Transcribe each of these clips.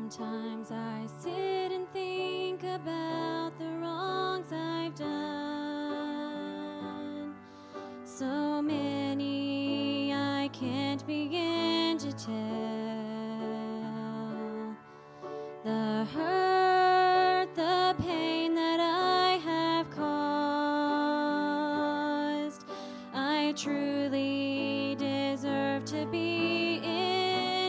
Sometimes I sit and think about the wrongs I've done. So many I can't begin to tell. The hurt, the pain that I have caused, I truly deserve to be in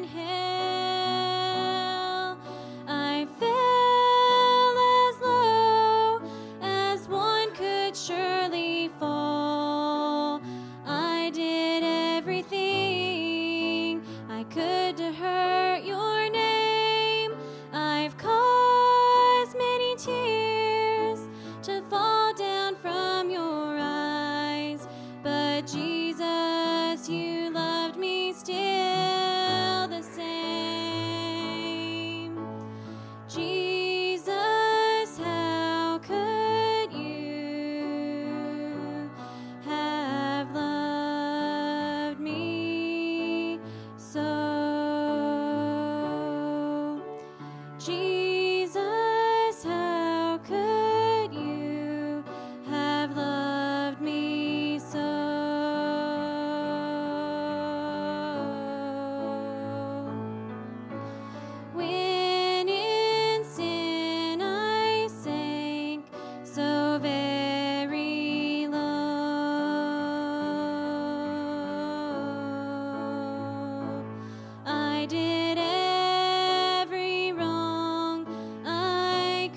hell. I fell as low as one could surely fall. I did everything I could to hurt your name. I've caused many tears to fall down from your eyes, but Jesus, you loved me still the same. Jesus, how could you have loved me so? Jesus, how could you have loved me so? When in sin I sank so very low, I did every wrong I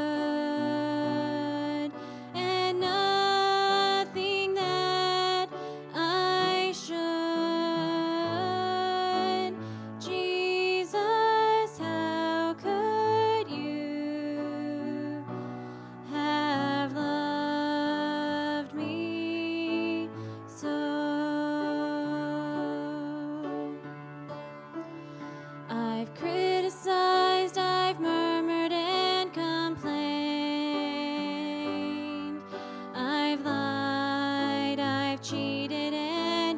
could, and nothing that I should. Jesus, how could you have loved me so? I've criticized, I've murmured and complained. I've lied, I've cheated and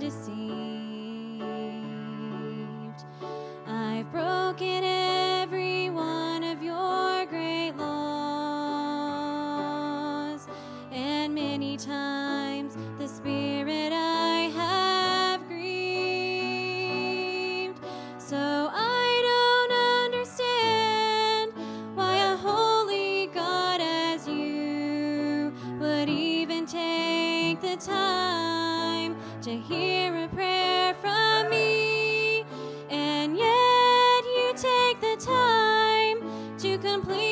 deceived. I've broken every one of your great laws, and many times the Spirit I have grieved. So I don't understand why a holy God as you would even take the time to hear a prayer from me, and yet you take the time to complete